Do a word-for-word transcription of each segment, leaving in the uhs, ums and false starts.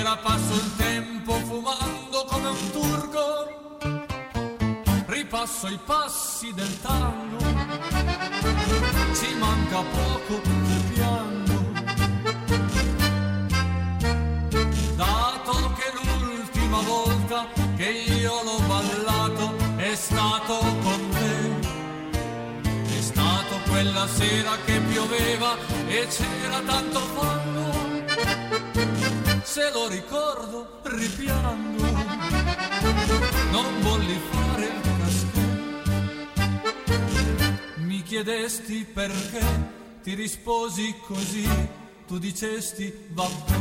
sera passo il tempo fumando come un turco, ripasso i passi del tango, ci manca poco che piango, dato che l'ultima volta che io l'ho ballato è stato con te, è stato quella sera che pioveva e c'era tanto fango, se lo ricordo ripiango, non volli fare il caschetto, mi chiedesti perché, ti risposi così, tu dicesti vabbè.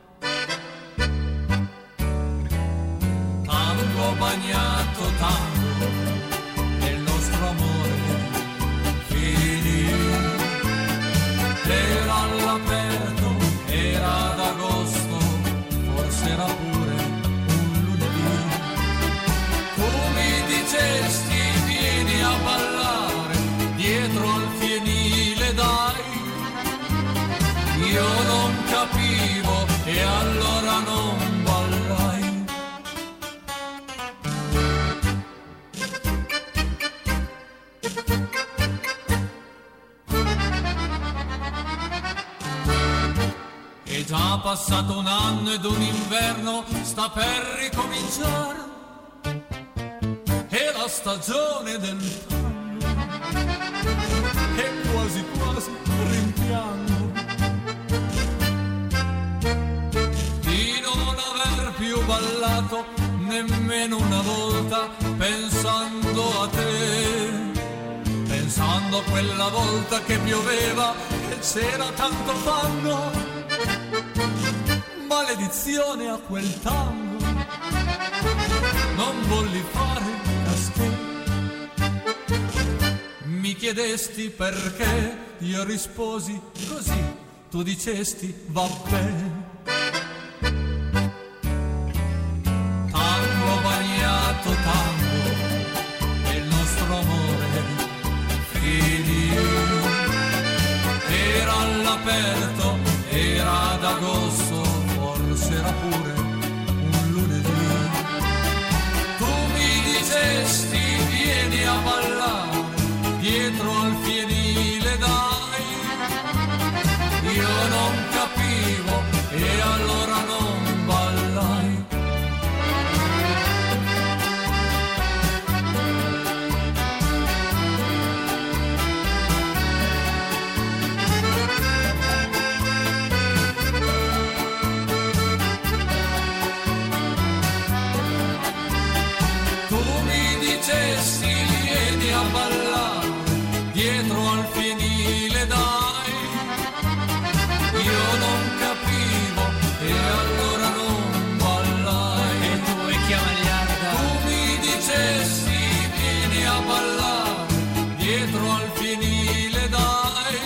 Tango bagnato, tango, e il nostro amore finì, era all'aperto, era d'agosto, forse era pure un lunedì, tu mi dicesti vieni a ballare dietro al fienile dai, io non capivo e allora non ballai. È già passato un anno ed un inverno sta per ricominciare, è la stagione del tango, e quasi quasi rimpiango di non aver più ballato nemmeno una volta, pensando a te, pensando a quella volta che pioveva e c'era tanto fango, maledizione a quel tango, non volli fare caschetto, mi chiedesti perché, io risposi così, tu dicesti vabbè. Tango bagnato, tango, e il nostro amore finì, era all'aperto, era d'agosto, forse era pure un lunedì, tu mi dicesti vieni a ballare dietro al fienile dai, io non capivo e allora non ballai. Vieni a ballare dietro al fienile dai, io non capivo e allora non ballai. E tu e chiamagliarda, tu mi dicesti vieni a ballare dietro al fienile dai,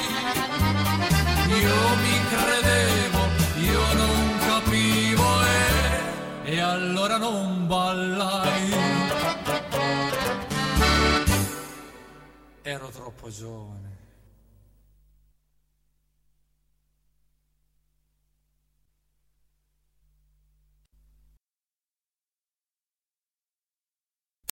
io mi credevo, io non capivo e, e allora non ballai. Ero troppo giovane.